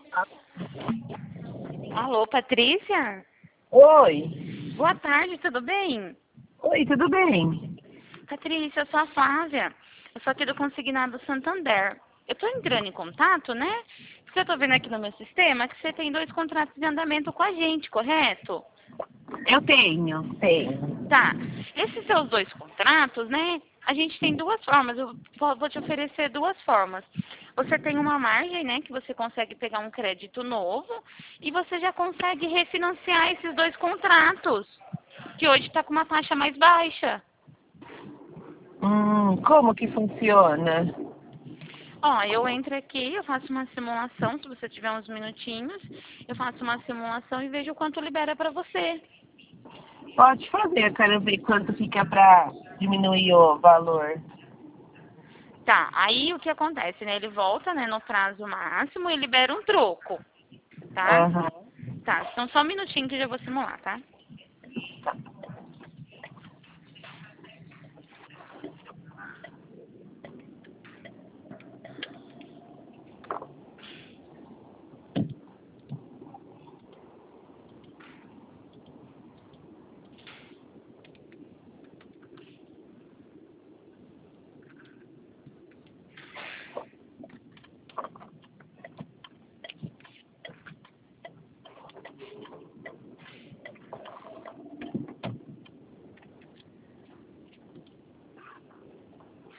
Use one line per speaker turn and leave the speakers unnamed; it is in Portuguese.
Alô, Patrícia?
Oi.
Boa tarde, tudo bem?
Oi, tudo bem?
Patrícia, eu sou a Flávia. Eu sou aqui do Consignado Santander. Eu tô entrando em contato, né? Porque eu tô vendo aqui no meu sistema que você tem 2 contratos de andamento com a gente, correto?
Eu tenho.
Tá. Esses seus 2 contratos, né? A gente tem 2 formas. Eu vou te oferecer 2 formas. Você tem uma margem, né? Que você consegue pegar um crédito novo e você já consegue refinanciar esses 2 contratos, que hoje está com uma taxa mais baixa.
Como que funciona?
Ó, eu entro aqui, eu faço uma simulação, se você tiver uns minutinhos, eu faço uma simulação e vejo o quanto libera para você.
Pode fazer, eu quero ver quanto fica pra diminuir o valor.
Tá, aí o que acontece, né? Ele volta, né, no prazo máximo e libera um troco, tá?
Aham.
Tá, então só um minutinho que eu já vou simular, tá?
Tá.